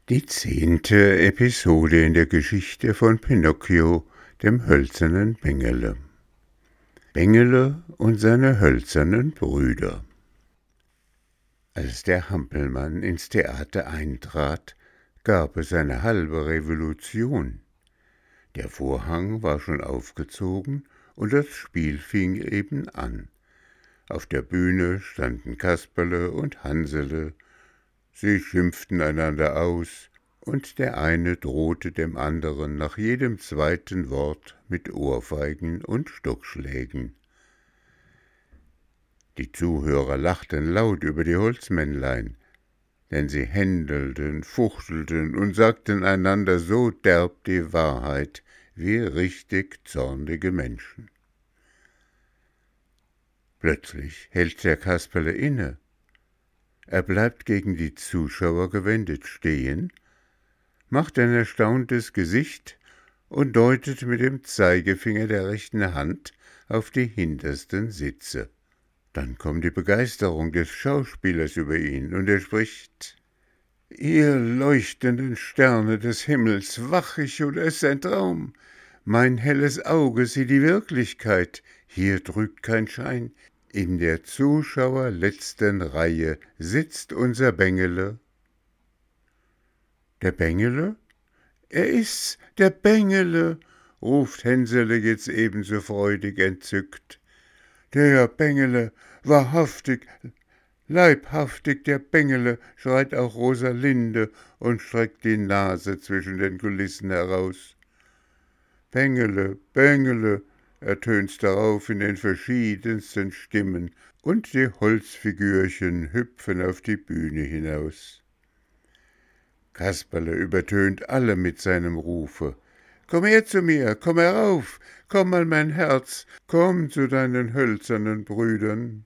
Die 10. Episode in der Geschichte von Pinocchio, dem hölzernen Bengele. Bengele und seine hölzernen Brüder. Als der Hampelmann ins Theater eintrat, gab es eine halbe Revolution. Der Vorhang war schon aufgezogen und das Spiel fing eben an. Auf der Bühne standen Kasperle und Hansele. Sie schimpften einander aus, und der eine drohte dem anderen nach jedem zweiten Wort mit Ohrfeigen und Stockschlägen. Die Zuhörer lachten laut über die Holzmännlein, denn sie händelten, fuchtelten und sagten einander so derb die Wahrheit wie richtig zornige Menschen. Plötzlich hält der Kasperle inne. Er bleibt gegen die Zuschauer gewendet stehen, macht ein erstauntes Gesicht und deutet mit dem Zeigefinger der rechten Hand auf die hintersten Sitze. Dann kommt die Begeisterung des Schauspielers über ihn, und er spricht: »Ihr leuchtenden Sterne des Himmels, wach ich oder ist ein Traum? Mein helles Auge sieht die Wirklichkeit, hier trügt kein Schein. In der Zuschauer letzten Reihe sitzt unser Bengele.« »Der Bengele? Er ist's, der Bengele«, ruft Hänsele jetzt ebenso freudig entzückt. »Der Bengele, wahrhaftig, leibhaftig der Bengele«, schreit auch Rosalinde und streckt die Nase zwischen den Kulissen heraus. »Bengele, Bengele«, ertönt's darauf in den verschiedensten Stimmen, und die Holzfigürchen hüpfen auf die Bühne hinaus. Kasperle übertönt alle mit seinem Rufe: »Komm her zu mir, komm herauf, komm an mein Herz, komm zu deinen hölzernen Brüdern.«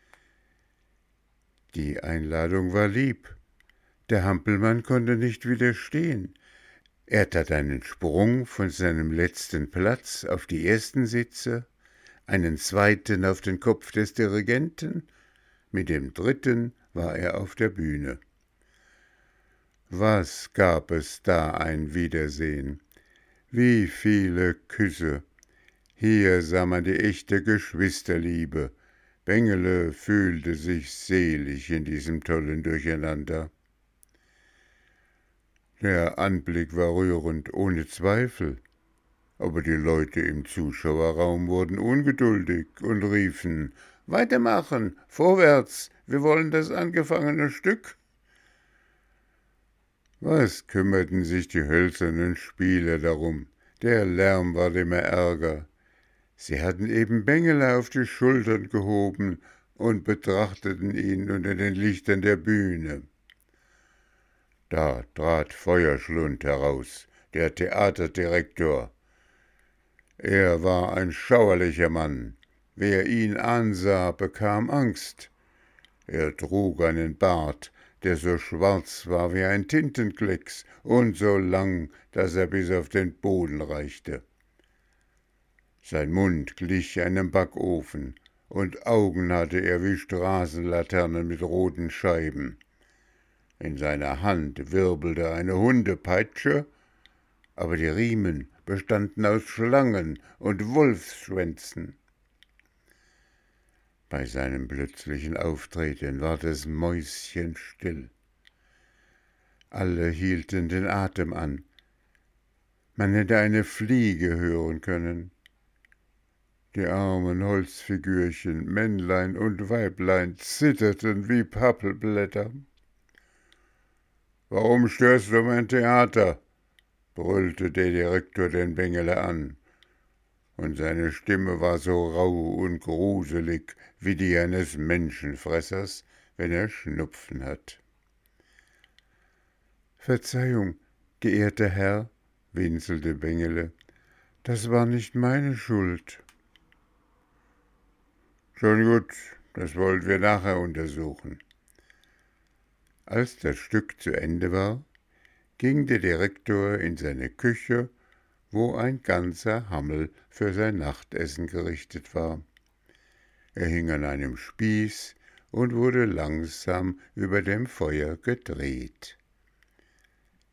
Die Einladung war lieb. Der Hampelmann konnte nicht widerstehen. Er tat einen Sprung von seinem letzten Platz auf die ersten Sitze, einen zweiten auf den Kopf des Dirigenten, mit dem dritten war er auf der Bühne. Was gab es da ein Wiedersehen! Wie viele Küsse! Hier sah man die echte Geschwisterliebe. Bengele fühlte sich selig in diesem tollen Durcheinander. Der Anblick war rührend, ohne Zweifel, aber die Leute im Zuschauerraum wurden ungeduldig und riefen: »Weitermachen, vorwärts, wir wollen das angefangene Stück.« Was kümmerten sich die hölzernen Spieler darum? Der Lärm ward immer ärger. Sie hatten eben Bengele auf die Schultern gehoben und betrachteten ihn unter den Lichtern der Bühne. Da trat Feuerschlund heraus, der Theaterdirektor. Er war ein schauerlicher Mann. Wer ihn ansah, bekam Angst. Er trug einen Bart, der so schwarz war wie ein Tintenklecks und so lang, dass er bis auf den Boden reichte. Sein Mund glich einem Backofen, und Augen hatte er wie Straßenlaternen mit roten Scheiben. In seiner Hand wirbelte eine Hundepeitsche, aber die Riemen bestanden aus Schlangen und Wolfsschwänzen. Bei seinem plötzlichen Auftreten ward es mäuschenstill. Alle hielten den Atem an. Man hätte eine Fliege hören können. Die armen Holzfigürchen, Männlein und Weiblein, zitterten wie Pappelblätter. »Warum störst du mein Theater?« brüllte der Direktor den Bengele an, und seine Stimme war so rau und gruselig wie die eines Menschenfressers, wenn er Schnupfen hat. »Verzeihung, geehrter Herr«, winselte Bengele, »das war nicht meine Schuld.« »Schon gut, das wollen wir nachher untersuchen.« Als das Stück zu Ende war, ging der Direktor in seine Küche, wo ein ganzer Hammel für sein Nachtessen gerichtet war. Er hing an einem Spieß und wurde langsam über dem Feuer gedreht.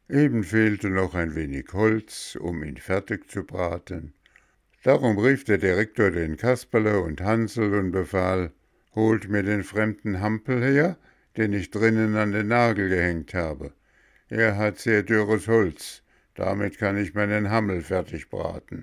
Eben fehlte noch ein wenig Holz, um ihn fertig zu braten. Darum rief der Direktor den Kasperle und Hansel und befahl: »Holt mir den fremden Hampel her, den ich drinnen an den Nagel gehängt habe. Er hat sehr dürres Holz, damit kann ich meinen Hammel fertig braten.«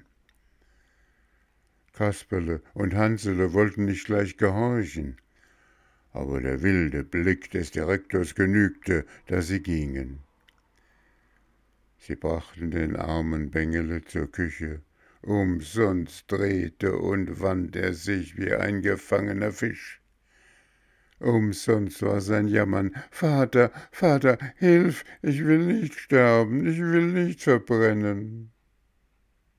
Kasperle und Hansele wollten nicht gleich gehorchen, aber der wilde Blick des Direktors genügte, dass sie gingen. Sie brachten den armen Bengele zur Küche. Umsonst drehte und wand er sich wie ein gefangener Fisch. Umsonst war sein Jammern: »Vater, Vater, hilf, ich will nicht sterben, ich will nicht verbrennen.«